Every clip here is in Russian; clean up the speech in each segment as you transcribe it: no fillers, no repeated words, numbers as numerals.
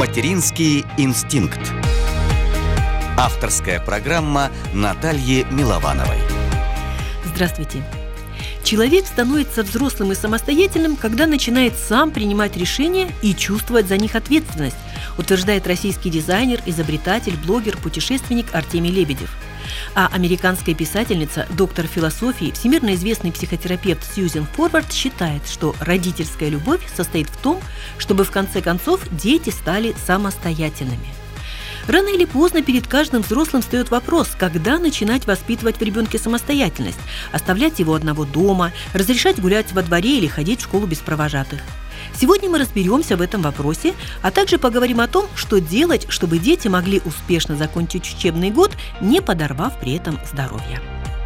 Материнский инстинкт. Авторская программа Натальи Миловановой. Здравствуйте. Человек становится взрослым и самостоятельным, когда начинает сам принимать решения и чувствовать за них ответственность, утверждает российский дизайнер, изобретатель, блогер, путешественник Артемий Лебедев. А американская писательница, доктор философии, всемирно известный психотерапевт Сьюзен Форвард считает, что родительская любовь состоит в том, чтобы в конце концов дети стали самостоятельными. Рано или поздно перед каждым взрослым встает вопрос, когда начинать воспитывать в ребенке самостоятельность, оставлять его одного дома, разрешать гулять во дворе или ходить в школу без провожатых. Сегодня мы разберемся в этом вопросе, а также поговорим о том, что делать, чтобы дети могли успешно закончить учебный год, не подорвав при этом здоровье.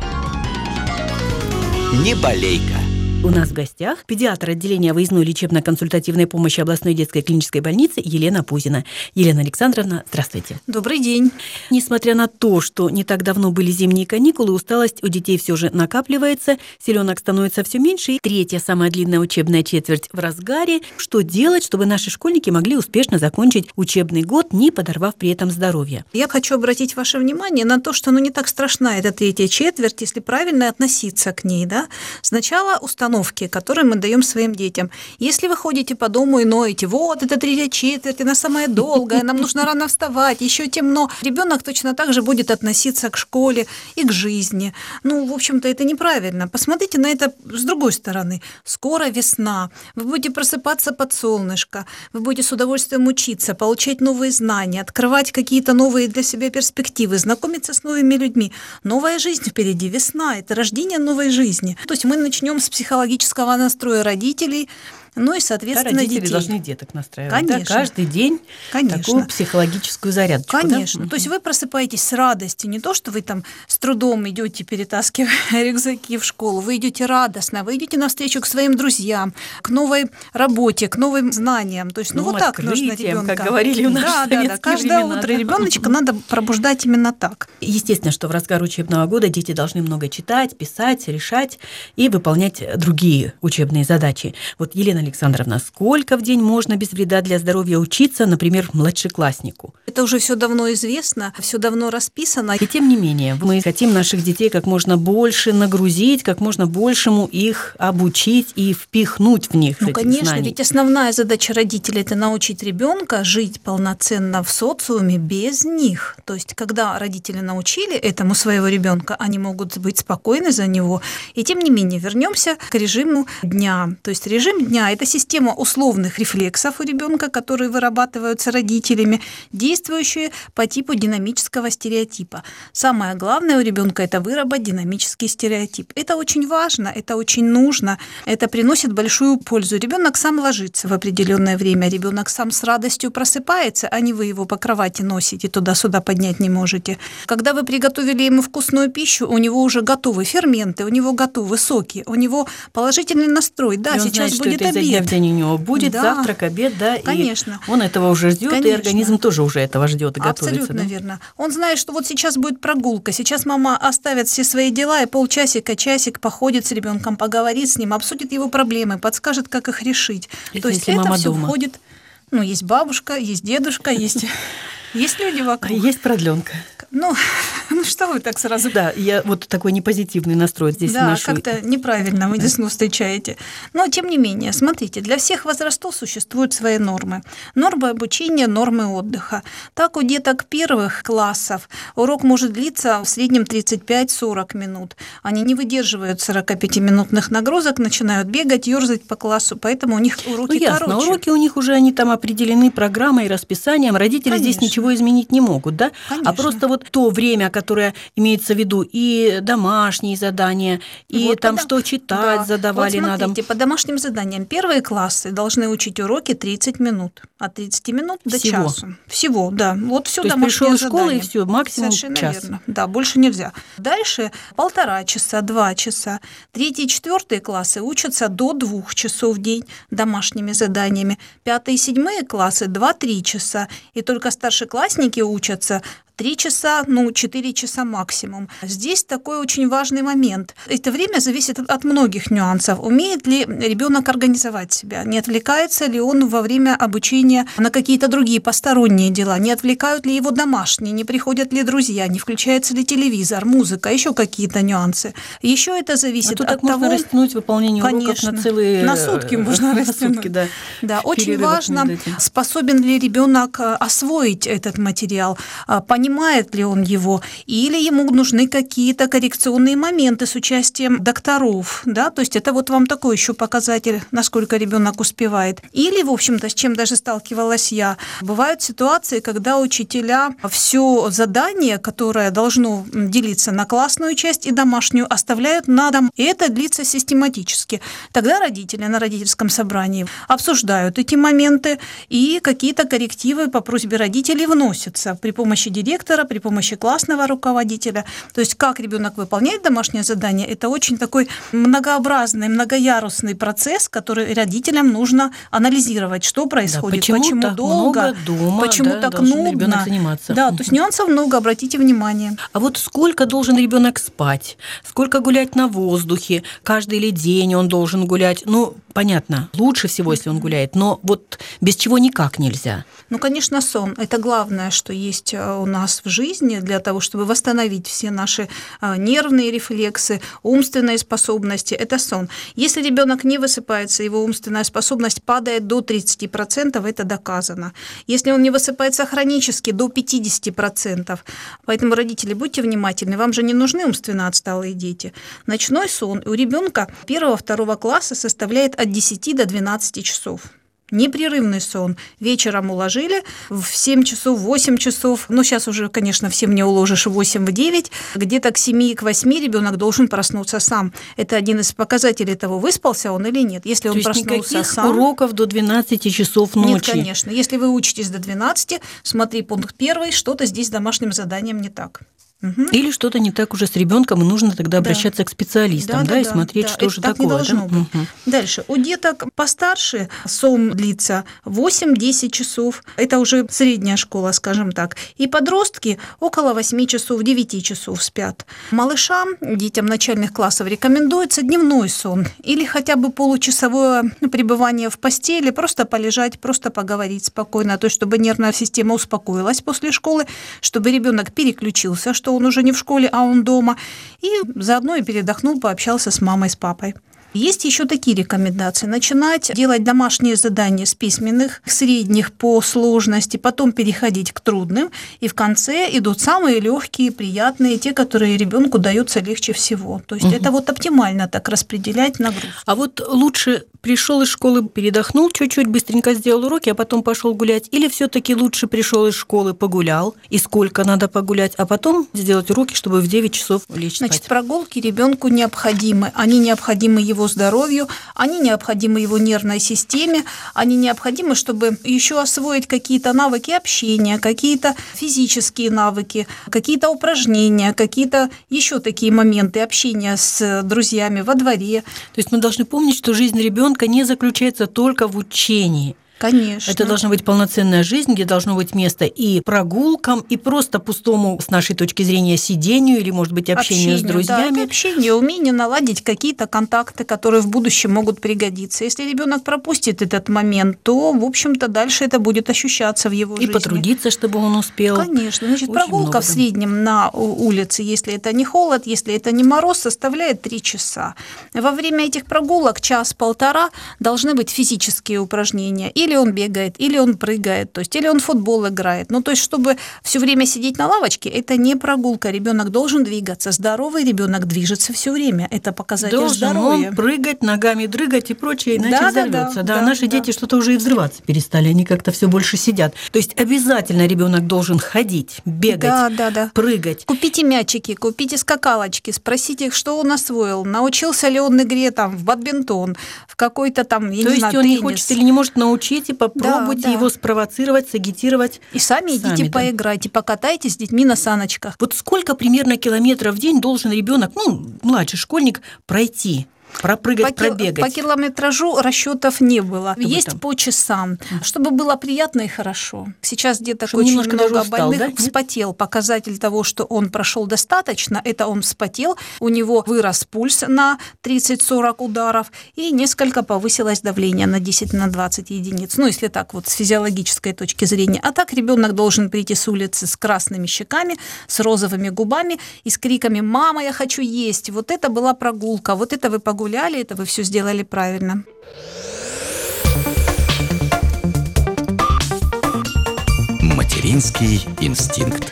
Не болейка. У нас в гостях педиатр отделения выездной лечебно-консультативной помощи областной детской клинической больницы Елена Пузина. Елена Александровна, здравствуйте. Добрый день. Несмотря на то, что не так давно были зимние каникулы, усталость у детей все же накапливается, силенок становится все меньше, и третья, самая длинная учебная четверть в разгаре. Что делать, чтобы наши школьники могли успешно закончить учебный год, не подорвав при этом здоровье? Я хочу обратить ваше внимание на то, что не так страшна эта третья четверть, если правильно относиться к ней. Да? Сначала установки, которые мы даем своим детям. Если вы ходите по дому и ноете, вот это третья четверть, она самая долгая, нам нужно рано вставать, еще темно. Ребенок точно так же будет относиться к школе и к жизни. В общем-то, это неправильно. Посмотрите на это с другой стороны. Скоро весна, вы будете просыпаться под солнышко, вы будете с удовольствием учиться, получать новые знания, открывать какие-то новые для себя перспективы, знакомиться с новыми людьми. Новая жизнь впереди, весна, это рождение новой жизни. То есть мы начнем с психологического настроя родителей, и, соответственно, родители детей. должны деток настраивать. Конечно. Да? Каждый день такую психологическую зарядочку. Конечно. Да? То есть вы просыпаетесь с радостью, не то, что вы там с трудом идете, перетаскивая рюкзаки в школу, вы идете радостно, вы идете навстречу к своим друзьям, к новой работе, к новым знаниям. То есть, вот так нужно ребенка. Как говорили у нас в советские Каждое времена, утро ребеночка надо пробуждать именно так. Естественно, что в разгар учебного года дети должны много читать, писать, решать и выполнять другие учебные задачи. Вот, Елена Александровна, сколько в день можно без вреда для здоровья учиться, например, младшекласснику? Это уже все давно известно, все давно расписано. И тем не менее, мы хотим наших детей как можно больше нагрузить, как можно большему их обучить и впихнуть в них эти конечно, знания. Ведь основная задача родителей – это научить ребенка жить полноценно в социуме без них. То есть, когда родители научили этому своего ребенка, они могут быть спокойны за него. И тем не менее, вернемся к режиму дня. То есть режим дня – это система условных рефлексов у ребенка, которые вырабатываются родителями, действующие по типу динамического стереотипа. Самое главное у ребенка – это выработать динамический стереотип. Это очень важно, это очень нужно, это приносит большую пользу. Ребенок сам ложится в определенное время, ребенок сам с радостью просыпается, а не вы его по кровати носите, туда-сюда поднять не можете. Когда вы приготовили ему вкусную пищу, у него уже готовы ферменты, у него готовы соки, у него положительный настрой. Да, и он сейчас знает, будет что это обед. в день у него будет, завтрак, обед, да, конечно. И он этого уже ждет, и организм тоже уже этого ждет и готовится. Абсолютно верно. Он знает, что вот сейчас будет прогулка, сейчас мама оставит все свои дела и полчасика, часик походит с ребенком, поговорит с ним, обсудит его проблемы, подскажет, как их решить. То есть это все входит. Есть бабушка, есть дедушка, есть люди вокруг. Есть продленка. Что вы так сразу? Да, я вот такой непозитивный настрой здесь вношу. Да, как-то неправильно вы весну встречаете. Но, тем не менее, смотрите, для всех возрастов существуют свои нормы. Нормы обучения, нормы отдыха. Так, у деток первых классов урок может длиться в среднем 35-40 минут. Они не выдерживают 45-минутных нагрузок, начинают бегать, ёрзать по классу, поэтому у них уроки короче. Уроки у них уже они там определены программой и расписанием. Родители здесь ничего изменить не могут, да? Конечно. А просто вот то время, которое имеется в виду, и домашние задания, и что читать задавали на дом. По домашним заданиям первые классы должны учить уроки 30 минут. От 30 минут до часу. Всего, да. Вот все домашнее задание. То есть пришел из школы, и все, максимум совершенно час. Верно. Да, больше нельзя. Дальше 1,5 часа, 2 часа. 3 и 4 классы учатся до 2 часов в день домашними заданиями. 5 и 7 классы 2-3 часа. И только старшеклассники учатся 3 часа, 4 часа максимум. Здесь такой очень важный момент. Это время зависит от многих нюансов. Умеет ли ребенок организовать себя? Не отвлекается ли он во время обучения на какие-то другие посторонние дела? Не отвлекают ли его домашние? Не приходят ли друзья? Не включается ли телевизор, музыка, еще какие-то нюансы? Еще это зависит от так того... можно растянуть выполнение уроков на целые... На сутки можно растянуть. Да, очень важно, способен ли ребенок освоить этот материал, понимает ли он его, или ему нужны какие-то коррекционные моменты с участием докторов, да, то есть это вот вам такой еще показатель, насколько ребенок успевает. Или, в общем-то, с чем даже сталкивалась я, бывают ситуации, когда учителя все задание, которое должно делиться на классную часть и домашнюю, оставляют на дом, и это длится систематически. Тогда родители на родительском собрании обсуждают эти моменты, и какие-то коррективы по просьбе родителей вносятся при помощи директора, при помощи классного руководителя. То есть как ребенок выполняет домашнее задание, это очень такой многообразный, многоярусный процесс, который родителям нужно анализировать, что происходит, да, почему долго, дома, почему так нудно. Да, то есть нюансов много, обратите внимание. А вот сколько должен ребенок спать? Сколько гулять на воздухе? Каждый ли день он должен гулять? Понятно, лучше всего, если он гуляет, но вот без чего никак нельзя. Конечно, сон – это главное, что есть у нас в жизни для того, чтобы восстановить все наши нервные рефлексы, умственные способности – это сон. Если ребенок не высыпается, его умственная способность падает до 30%, это доказано. Если он не высыпается хронически, до 50%. Поэтому, родители, будьте внимательны, вам же не нужны умственно отсталые дети. Ночной сон у ребенка 1-2 класса составляет от 10 до 12 часов. Непрерывный сон. Вечером уложили в 7 часов, 8 часов. Сейчас уже, конечно, всем не уложишь в 8-9. Где-то к 7-8 ребенок должен проснуться сам. Это один из показателей того, выспался он или нет. Если он проснулся сам... уроков до 12 часов ночи? Нет, конечно. Если вы учитесь до 12, смотри пункт 1, что-то здесь с домашним заданием не так. Или что-то не так уже с ребенком, и нужно тогда обращаться к специалистам, и смотреть, что же такое. Не должно быть. Дальше. У деток постарше сон длится 8-10 часов. Это уже средняя школа, скажем так. И подростки около 8 часов, 9 часов спят. Малышам, детям начальных классов рекомендуется дневной сон или хотя бы получасовое пребывание в постели, просто полежать, просто поговорить спокойно, то есть чтобы нервная система успокоилась после школы, чтобы ребенок переключился, что он уже не в школе, а он дома, и заодно и передохнул, пообщался с мамой, с папой. Есть еще такие рекомендации. Начинать делать домашние задания с письменных, средних по сложности, потом переходить к трудным, и в конце идут самые легкие, приятные, те, которые ребенку даются легче всего. То есть это вот оптимально так распределять нагрузку. А вот лучше пришел из школы, передохнул чуть-чуть, быстренько сделал уроки, а потом пошел гулять, или все-таки лучше пришел из школы, погулял, и сколько надо погулять, а потом сделать уроки, чтобы в 9 часов лечь спать? Значит, прогулки ребенку необходимы. Они необходимы его здоровью, они необходимы его нервной системе, они необходимы, чтобы еще освоить какие-то навыки общения, какие-то физические навыки, какие-то упражнения, какие-то еще такие моменты общения с друзьями во дворе. То есть мы должны помнить, что жизнь ребенка не заключается только в учении. Конечно. Это должна быть полноценная жизнь, где должно быть место и прогулкам, и просто пустому, с нашей точки зрения, сидению или, может быть, общению с друзьями. Да, общение, умение наладить какие-то контакты, которые в будущем могут пригодиться. Если ребенок пропустит этот момент, то, в общем-то, дальше это будет ощущаться в его жизни. И потрудиться, чтобы он успел. Конечно. Значит, прогулка в среднем на улице, если это не холод, если это не мороз, составляет 3 часа. Во время этих прогулок 1-1,5 должны быть физические упражнения. Или он бегает, или он прыгает, то есть, или он в футбол играет. То есть, чтобы все время сидеть на лавочке, это не прогулка. Ребенок должен двигаться. Здоровый ребенок движется все время. Это показатель здоровья. Должен он прыгать, ногами дрыгать и прочее, иначе взорвется. Да, наши дети что-то уже и взрываться перестали, они как-то все больше сидят. То есть, обязательно ребенок должен ходить, бегать, прыгать. Купите мячики, купите скакалочки, спросите их, что он освоил, научился ли он игре в бадминтон, в какой-то я не знаю, теннис. То есть, он не хочет или не может научить, и попробуйте его спровоцировать, сагитировать. И сами идите поиграйте, покатайтесь с детьми на саночках. Вот сколько примерно километров в день должен ребенок, младший школьник, пройти? Пропрыгать, пробегать. По километражу расчетов не было. Чтобы есть там. по часам, чтобы было приятно и хорошо. Сейчас деток Чтобы очень немножко много даже устал, больных. да? Вспотел. Показатель того, что он прошел достаточно, это он вспотел, у него вырос пульс на 30-40 ударов и несколько повысилось давление на 10-20 единиц. Ну, если так вот с физиологической точки зрения. А так ребенок должен прийти с улицы с красными щеками, с розовыми губами и с криками «Мама, я хочу есть!» Вот это была прогулка, вот это вы погуляли, это вы все сделали правильно. Материнский инстинкт.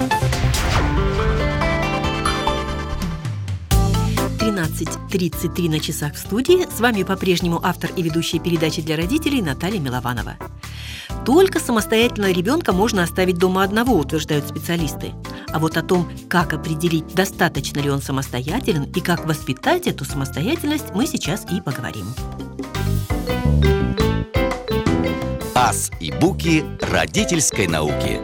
13:33 на часах в студии. С вами по-прежнему автор и ведущая передачи для родителей Наталья Милованова. Только самостоятельного ребенка можно оставить дома одного, утверждают специалисты. А вот о том, как определить, достаточно ли он самостоятелен и как воспитать эту самостоятельность, мы сейчас и поговорим. Ас и Буки родительской науки.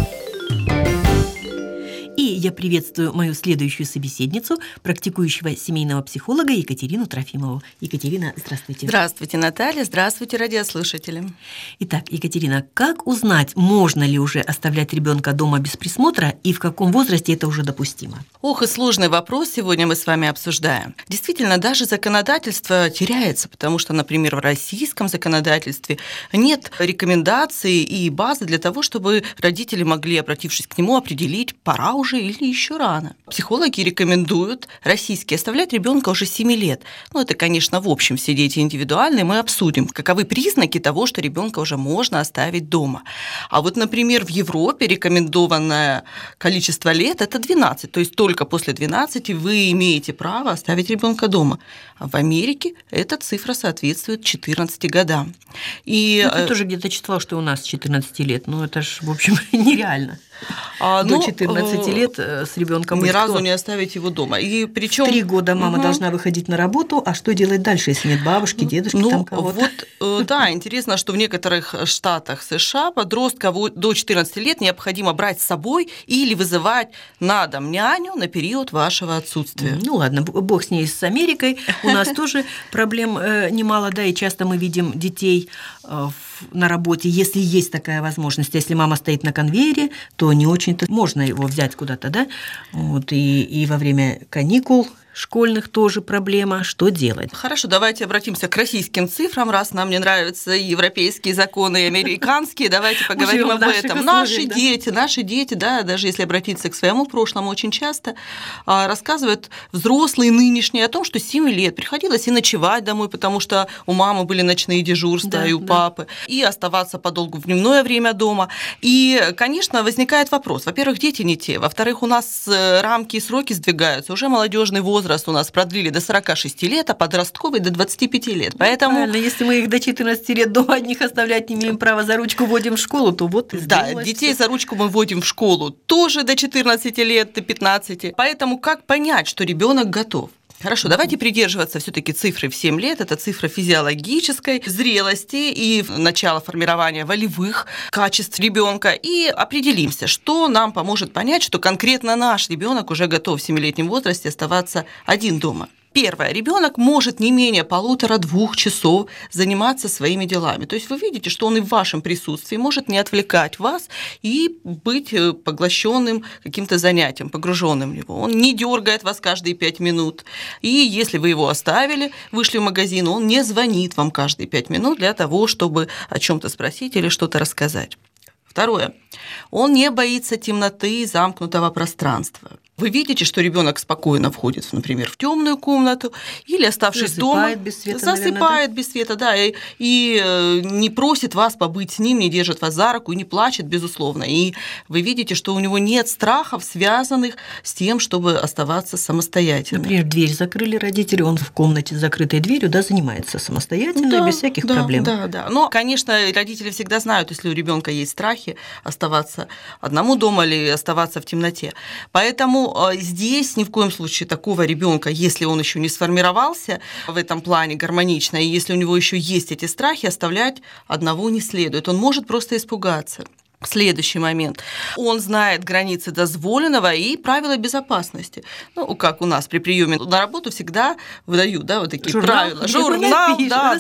И я приветствую мою следующую собеседницу, практикующего семейного психолога Екатерину Трофимову. Екатерина, здравствуйте. Здравствуйте, Наталья. Здравствуйте, радиослушатели. Итак, Екатерина, как узнать, можно ли уже оставлять ребенка дома без присмотра и в каком возрасте это уже допустимо? Ох, и сложный вопрос сегодня мы с вами обсуждаем. Действительно, даже законодательство теряется, потому что, например, в российском законодательстве нет рекомендаций и базы для того, чтобы родители могли, обратившись к нему, определить, пора уже или еще рано. Психологи рекомендуют российские оставлять ребенка уже 7 лет. Ну, это, конечно, в общем, все дети индивидуальные, мы обсудим, каковы признаки того, что ребенка уже можно оставить дома. А вот, например, в Европе рекомендованное количество лет – это 12, то есть только после 12 вы имеете право оставить ребенка дома. А в Америке эта цифра соответствует 14 годам. И ты тоже где-то читала, что у нас 14 лет, но это же, в общем, нереально. До 14 лет с ребенком ни разу не оставить его дома. И причем 3 года мама должна выходить на работу, а что делать дальше, если нет бабушки, дедушки, там кого-то? Вот, да, интересно, что в некоторых штатах США подростка до 14 лет необходимо брать с собой или вызывать на дом няню на период вашего отсутствия. Ну ладно, бог с ней, с Америкой. У нас тоже проблем немало, да, и часто мы видим детей на работе, если есть такая возможность. Если мама стоит на конвейере, то не очень-то можно его взять куда-то, да? Вот, и во время каникул школьных тоже проблема. Что делать? Хорошо, давайте обратимся к российским цифрам, раз нам не нравятся и европейские законы, и американские, давайте поговорим об этом. Наши дети, да, даже если обратиться к своему прошлому, очень часто рассказывают взрослые нынешние о том, что с 7 лет приходилось и ночевать домой, потому что у мамы были ночные дежурства, и у папы, и оставаться подолгу в дневное время дома. И, конечно, возникает вопрос. Во-первых, дети не те. Во-вторых, у нас рамки и сроки сдвигаются. Уже молодежный возраст у нас продлили до 46 лет, а подростковый до 25 лет. Поэтому... Правильно, если мы их до 14 лет дома одних оставлять не имеем права, за ручку вводим в школу, то вот и да, детей за ручку мы вводим в школу тоже до 14 лет, до 15. Поэтому как понять, что ребенок готов? Хорошо, давайте придерживаться все-таки цифры в 7 лет. Это цифра физиологической зрелости и начала формирования волевых качеств ребенка. И определимся, что нам поможет понять, что конкретно наш ребенок уже готов в 7-летнем возрасте оставаться один дома. Первое. Ребенок может не менее 1,5-2 часов заниматься своими делами. То есть вы видите, что он и в вашем присутствии может не отвлекать вас и быть поглощенным каким-то занятием, погруженным в него. Он не дергает вас каждые 5 минут. И если вы его оставили, вышли в магазин, он не звонит вам каждые 5 минут для того, чтобы о чем-то спросить или что-то рассказать. Второе. Он не боится темноты и замкнутого пространства. Вы видите, что ребенок спокойно входит, например, в темную комнату или, оставшись дома, без света, засыпает, наверное, да? Без света, да, и не просит вас побыть с ним, не держит вас за руку и не плачет, безусловно. И вы видите, что у него нет страхов, связанных с тем, чтобы оставаться самостоятельным. Например, дверь закрыли родители, он в комнате с закрытой дверью, да, занимается самостоятельно, без всяких проблем. Да. Но, конечно, родители всегда знают, если у ребенка есть страхи, оставаться одному дома или оставаться в темноте. Поэтому здесь ни в коем случае такого ребенка, если он еще не сформировался в этом плане гармонично, и если у него еще есть эти страхи, оставлять одного не следует. Он может просто испугаться. Следующий момент. Он знает границы дозволенного и правила безопасности. Ну, как у нас при приеме на работу всегда выдают, да, вот такие правила. Журнал,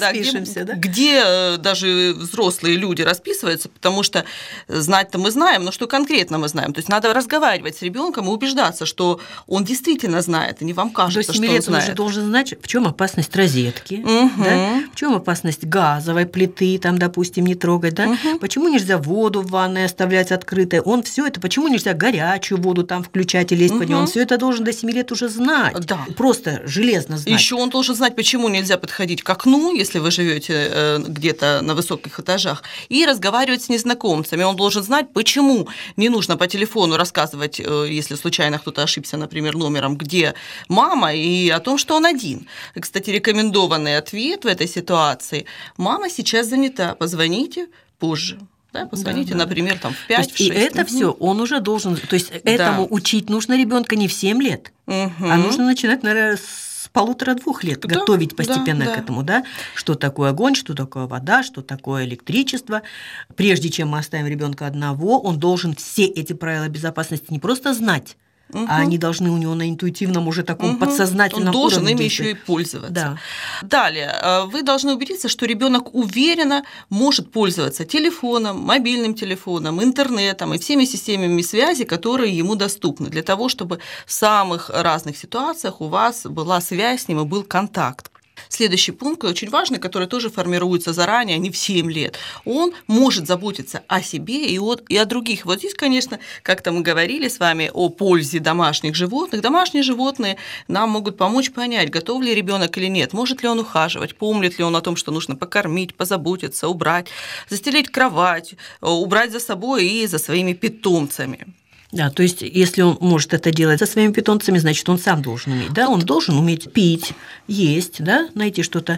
где даже взрослые люди расписываются, потому что знать-то мы знаем, но что конкретно мы знаем. То есть надо разговаривать с ребенком и убеждаться, что он действительно знает, и не вам кажется, что он знает. Он уже должен знать, в чем опасность розетки, да? В чем опасность газовой плиты, там, допустим, не трогать, да? Почему нельзя воду в ванной оставлять открытой. Он все это, почему нельзя горячую воду там включать и лезть под нее, он все это должен до 7 лет уже знать. Да. Просто железно знать. Еще он должен знать, почему нельзя подходить к окну, если вы живете где-то на высоких этажах, и разговаривать с незнакомцами. Он должен знать, почему не нужно по телефону рассказывать, если случайно кто-то ошибся, например, номером, где мама, и о том, что он один. И, кстати, рекомендованный ответ в этой ситуации: мама сейчас занята, позвоните позже. Да, позвоните, например, там, в 5-6. И это все он уже должен... То есть этому учить нужно ребенка не в 7 лет, а нужно начинать, наверное, с 1,5-2 лет, готовить постепенно к этому, да? Что такое огонь, что такое вода, что такое электричество. Прежде чем мы оставим ребенка одного, он должен все эти правила безопасности не просто знать, а они должны у него на интуитивном уже таком подсознательном уровне. Он должен ими еще и пользоваться. Да. Далее, вы должны убедиться, что ребенок уверенно может пользоваться телефоном, мобильным телефоном, интернетом и всеми системами связи, которые ему доступны, для того, чтобы в самых разных ситуациях у вас была связь с ним и был контакт. Следующий пункт, очень важный, который тоже формируется заранее, не в 7 лет. Он может заботиться о себе и о других. Вот здесь, конечно, как-то мы говорили с вами о пользе домашних животных. Домашние животные нам могут помочь понять, готов ли ребенок или нет, может ли он ухаживать, помнит ли он о том, что нужно покормить, позаботиться, убрать, застелить кровать, убрать за собой и за своими питомцами. Да, то есть, если он может это делать со своими питомцами, значит, он сам должен уметь. Да? Он должен уметь пить, есть, да? Найти что-то,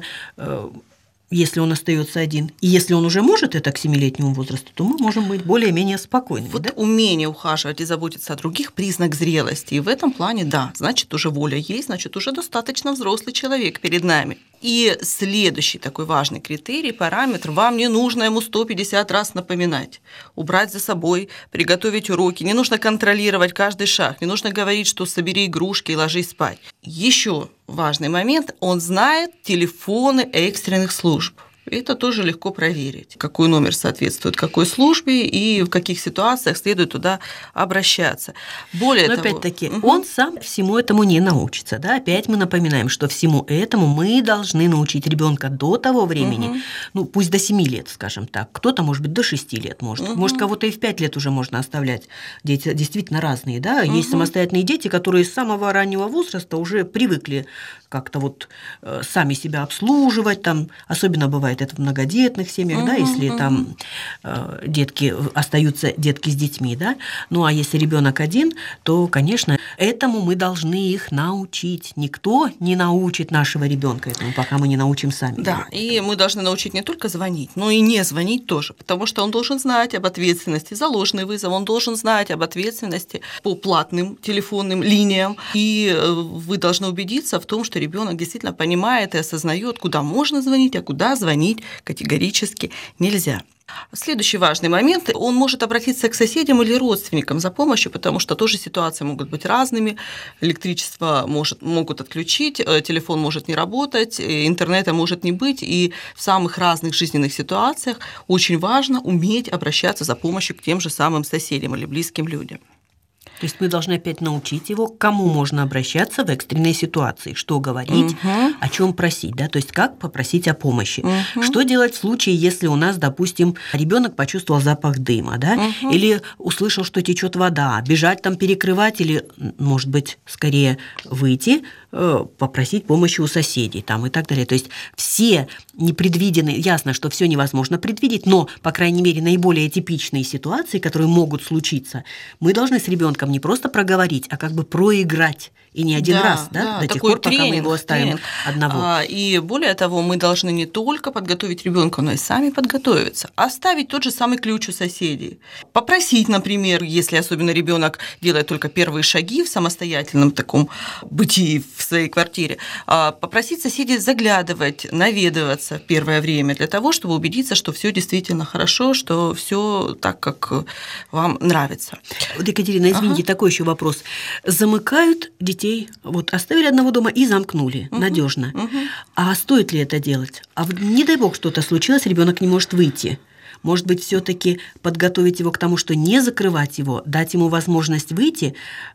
если он остается один. И если он уже может это к 7-летнему возрасту, то мы можем быть более-менее спокойными. Вот умение ухаживать и заботиться о других – признак зрелости. И в этом плане, да, значит, уже воля есть, значит, уже достаточно взрослый человек перед нами. И следующий такой важный критерий, параметр: вам не нужно ему 150 раз напоминать, убрать за собой, приготовить уроки, не нужно контролировать каждый шаг, не нужно говорить, что собери игрушки и ложись спать. Еще важный момент: он знает телефоны экстренных служб. Это тоже легко проверить, какой номер соответствует какой службе и в каких ситуациях следует туда обращаться. Более того, опять-таки, он сам всему этому не научится. Да? Опять мы напоминаем, что всему этому мы должны научить ребенка до того времени, ну пусть до 7 лет, скажем так. Кто-то, может быть, до 6 лет может кого-то и в 5 лет уже можно оставлять. Дети действительно разные. Да? Есть самостоятельные дети, которые с самого раннего возраста уже привыкли как-то вот сами себя обслуживать, там, особенно бывает это в многодетных семьях, да, если там остаются детки с детьми, да. Ну а если ребенок один, то, конечно, этому мы должны их научить. Никто не научит нашего ребенка этому, пока мы не научим сами. Да, и мы должны научить не только звонить, но и не звонить тоже, потому что он должен знать об ответственности за ложный вызов, он должен знать об ответственности по платным телефонным линиям, и вы должны убедиться в том, что ребенок действительно понимает и осознает, куда можно звонить, а куда звонить категорически нельзя. Следующий важный момент: он может обратиться к соседям или родственникам за помощью, потому что тоже ситуации могут быть разными. Электричество могут отключить, телефон может не работать, интернета может не быть, и в самых разных жизненных ситуациях очень важно уметь обращаться за помощью к тем же самым соседям или близким людям. То есть мы должны опять научить его, к кому можно обращаться в экстренной ситуации, что говорить, о чем просить, да, то есть как попросить о помощи. Что делать в случае, если у нас, допустим, ребенок почувствовал запах дыма, да, или услышал, что течет вода, бежать там перекрывать или, может быть, скорее выйти, попросить помощи у соседей там, и так далее. То есть все непредвиденные, ясно, что все невозможно предвидеть, но, по крайней мере, наиболее типичные ситуации, которые могут случиться, мы должны с ребенком не просто проговорить, а как бы проиграть И не один раз, до тех пор, пока мы его оставим одного. И более того, мы должны не только подготовить ребенка, но и сами подготовиться. Оставить тот же самый ключ у соседей. Попросить, например, если особенно ребенок делает только первые шаги в самостоятельном таком бытии в своей квартире, попросить соседей заглядывать, наведываться в первое время для того, чтобы убедиться, что все действительно хорошо, что все так, как вам нравится. Вот, Екатерина, извините, такой еще вопрос. Замыкают детей, вот оставили одного дома и замкнули надежно. А стоит ли это делать? А не дай бог что-то случилось, ребенок не может выйти. Может быть, все-таки подготовить его к тому, что не закрывать его, дать ему возможность выйти,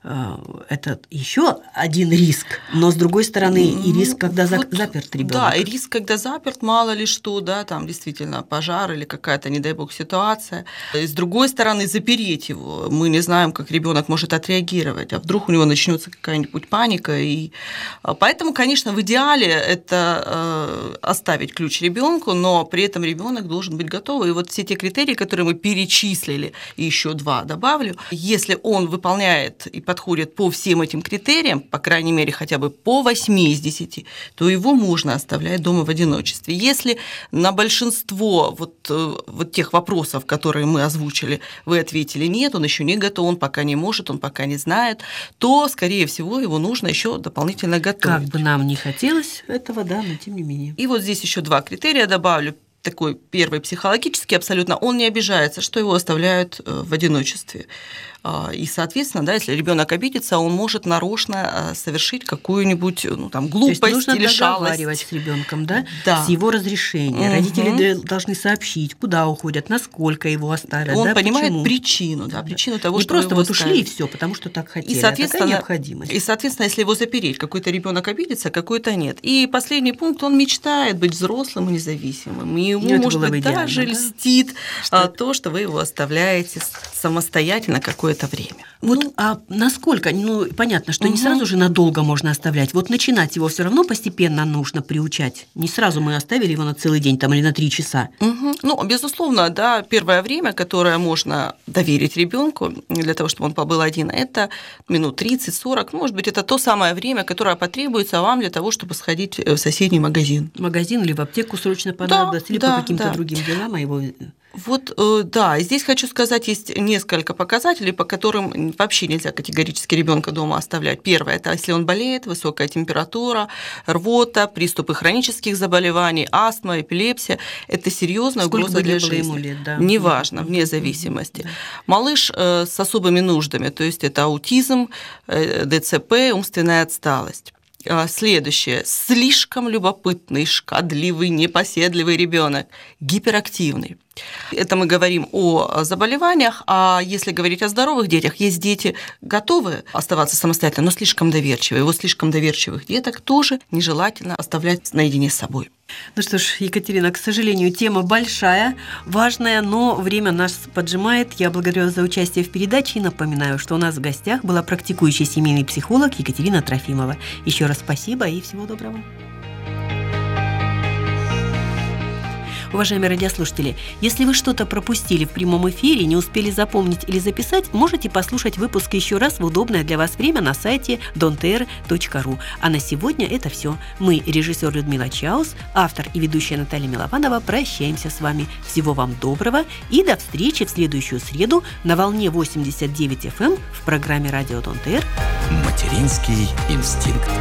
это еще один риск. Но с другой стороны, и риск, когда заперт ребенок. Да, и риск, когда заперт, мало ли что, да, там действительно пожар или какая-то, не дай бог, ситуация. И с другой стороны, запереть его. Мы не знаем, как ребенок может отреагировать, а вдруг у него начнется какая-нибудь паника. И поэтому, конечно, в идеале это оставить ключ ребенку, но при этом ребенок должен быть готов. И вот все те критерии, которые мы перечислили, и еще 2 добавлю, если он выполняет и подходит по всем этим критериям, по крайней мере, хотя бы по 8 из 10, то его можно оставлять дома в одиночестве. Если на большинство вот тех вопросов, которые мы озвучили, вы ответили нет, он еще не готов, он пока не может, он пока не знает, то, скорее всего, его нужно еще дополнительно готовить. Как бы нам не хотелось этого, да, но тем не менее. И вот здесь еще 2 критерия добавлю. Такой первый психологический абсолютно, он не обижается, что его оставляют в одиночестве. И, соответственно, да, если ребенок обидится, он может нарочно совершить какую-нибудь глупость или шалость. То есть нужно договаривать с ребенком, да? Да. С его разрешения. Родители должны сообщить, куда уходят, насколько его оставят. Он понимает почему. Причину, причину того, не что просто его ушли и все, потому что так хотели. И, соответственно, такая необходимость. И, соответственно, если его запереть, какой-то ребенок обидится, какой-то нет. И последний пункт, он мечтает быть взрослым и независимым. И ему, может быть, даже льстит то, что вы его оставляете самостоятельно какое-то время. А насколько? Понятно, что не сразу же надолго можно оставлять. Вот начинать его все равно постепенно нужно приучать. Не сразу мы оставили его на целый день или на 3 часа. Безусловно, да, первое время, которое можно доверить ребенку для того, чтобы он побыл один, это минут 30-40. Может быть, это то самое время, которое потребуется вам для того, чтобы сходить в соседний магазин. Магазин или в аптеку срочно понадобится, или по каким-то другим делам, его... И здесь хочу сказать, есть несколько показателей, по которым вообще нельзя категорически ребенка дома оставлять. Первое – это если он болеет, высокая температура, рвота, приступы хронических заболеваний, астма, эпилепсия – это серьезная угроза для жизни. Ему лет, да. Неважно, вне зависимости. Малыш с особыми нуждами, то есть это аутизм, ДЦП, умственная отсталость. Следующее. Слишком любопытный, шкодливый, непоседливый ребенок, гиперактивный. Это мы говорим о заболеваниях, а если говорить о здоровых детях, есть дети, готовы оставаться самостоятельно, но слишком доверчивые. Вот слишком доверчивых деток тоже нежелательно оставлять наедине с собой. Ну что ж, Екатерина, к сожалению, тема большая, важная, но время нас поджимает. Я благодарю вас за участие в передаче и напоминаю, что у нас в гостях была практикующий семейный психолог Екатерина Трофимова. Еще раз спасибо и всего доброго. Уважаемые радиослушатели, если вы что-то пропустили в прямом эфире, не успели запомнить или записать, можете послушать выпуск еще раз в удобное для вас время на сайте dontr.ru. А на сегодня это все. Мы, режиссер Людмила Чаус, автор и ведущая Наталья Милованова, прощаемся с вами. Всего вам доброго и до встречи в следующую среду на волне 89 FM в программе «Радио Дон ТР». Материнский инстинкт.